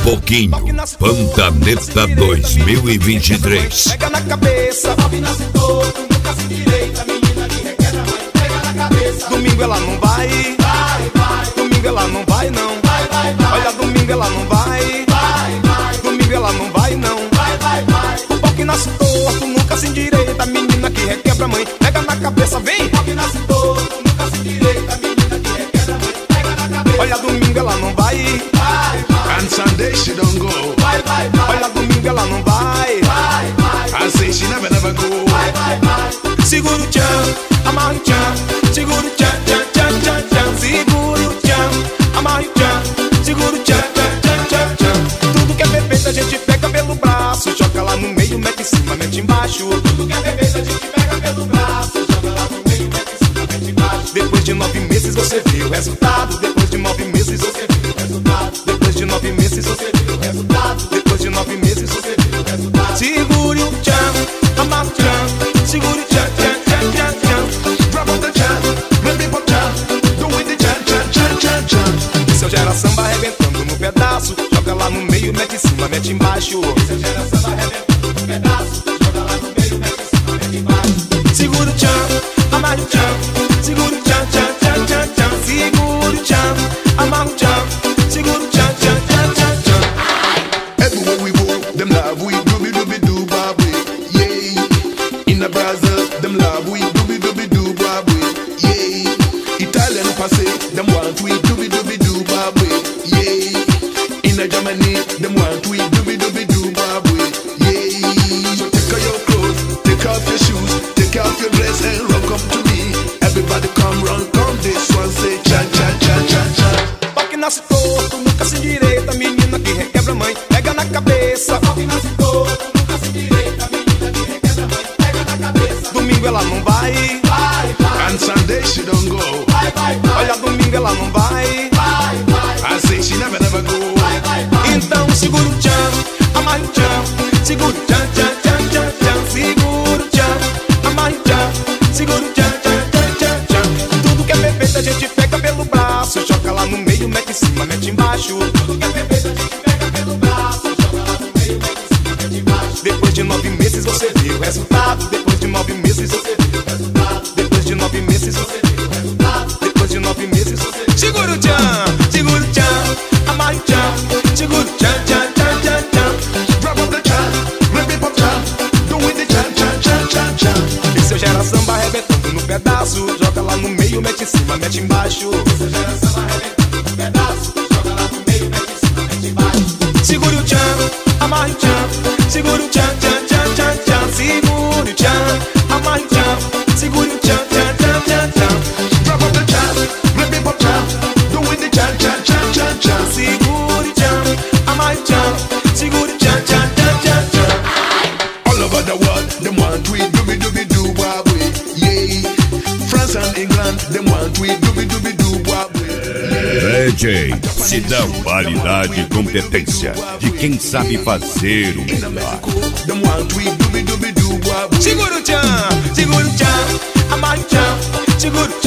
pouquinho. Pantaneta 2023. Pega na cabeça, sobe na cintura, nunca se direita, menina que requebra, mãe, pega na cabeça. Domingo ela não vai, vai, vai. Domingo ela não vai, não, vai, vai, vai. Olha, domingo ela não vai, vai, vai. Domingo ela não vai, não, vai, vai, vai. O pau que nasce torto, nunca se endireita, menina que requebra, mãe, pega na cabeça, vem. O pau que nasce torto, nunca se endireita, menina que requebra, mãe, pega na cabeça. Olha, domingo ela não vai, vai, vai. And Sunday she don't go. Vai, vai, vai. Olha, domingo ela não vai, vai, vai. I say she never go. Vai, vai, vai. Segura o tchan, amarra o tchan. Segura o tchan, tchan, tchan, tchan, tchan. Segura o tchan, amarra o tchan. Segura o tchan, tchan, tchan, tchan, tchan. Tudo que é perfeito a gente pega pelo braço. Joga lá no meio, mete em cima, mete embaixo. Tudo que é perfeito a gente pega pelo braço. Joga lá no meio, mete em cima, mete embaixo. Depois de 9 meses você vê o resultado. Depois de 9 meses você vê o resultado. Depois de 9 meses você vê o resultado. Depois de 9 meses você vê o resultado. Segure o tchan, amarra o tchan. Segure o tchan, tchan, tchan, tchan, tchan. Drop on the chan, let me pop chan. Do with the chan, chan, chan, chan, chan. Esse é o Gera Samba arrebentando no pedaço. Joga lá no meio, mete em cima, mete embaixo. Esse é o Gera Samba arrebentando no pedaço. Joga lá no meio, mete em cima, mete embaixo. Segura o tchan, amarra o tchan. Segura o tchan, tchan, tchan, tchan, tchan. Segura o tchan, amarra o tchan. Segura o tchan, tchan, tchan, tchan, tchan. Everywhere we go, them love we dooby dooby doo babwe. Yeah. In the Brazil, them love we dooby dooby doo babwe. Yeah. Italian passe, them want we dooby dooby doo babwe. Yeah. In the Germany, them want we dooby dooby doo babwe. Yeah. So take off your clothes, take off your shoes, take off your dress and run come to me. Everybody come run, come this one say cha cha cha cha cha. Pau que nasce torto, nunca se endireita, menina que requebra, mãe, pega na cabeça. Pau que nasce torto, nunca se endireita, menina que requebra, mãe, pega na cabeça. Domingo ela não vai, vai, vai. And Sunday she don't go. Vai, vai, vai. Olha, domingo ela não vai, vai, vai. I say she never go. Vai, vai, vai. Então segura o tchan, amarra o tchan. Segura o tchan, tchan, tchan, tchan, tchan. Segura o tchan, amarra o tchan. Segura o tchan, tchan, tchan, tchan, tchan. Tudo que é perfeito a gente pega pelo braço. Joga lá no meio, mete em cima, mete embaixo. Tudo que é perfeito a gente pega pelo braço. Joga lá no meio, mete em cima, mete embaixo. Depois de 9 meses você vê o resultado. Depois de 9 meses você vê o resultado. Depois de 9 meses você vê o resultado. Depois de 9 meses você vê. Segura o tchan, segura o tchan, amarra o tchan. Segura o tchan, tchan, tchan, tchan, tchan. Drop on the chan, let me pop chan. Do with the chan, chan, chan, chan, chan. Esse é o Gera Samba arrebentando no pedaço. Joga lá no meio, mete em cima, mete embaixo. Esse é o Gera Samba arrebentando no pedaço. Joga lá no meio, mete em cima, mete embaixo. Segura o tchan, amarra o tchan. Segura o tchan, tchan, tchan, tchan, tchan. Segura o tchan, amarra o tchan. Segura o tchan, tchan, tchan, tchan, tchan. Drop on the chan, let me pop chan. Do with the chan, chan, chan, chan, chan. Segura o tchan, amarra o tchan. Segura o tchan, tchan, tchan, tchan, tchan. All over the world, them want we dooby dooby doo babwe. Yeah. France and England, them want we dooby dooby doo babwe. DJ se dá qualidade e competência de quem sabe fazer o melhor. Them want we dooby dooby doo babwe. Segura o tchan, amarra o tchan. Segura o tchan.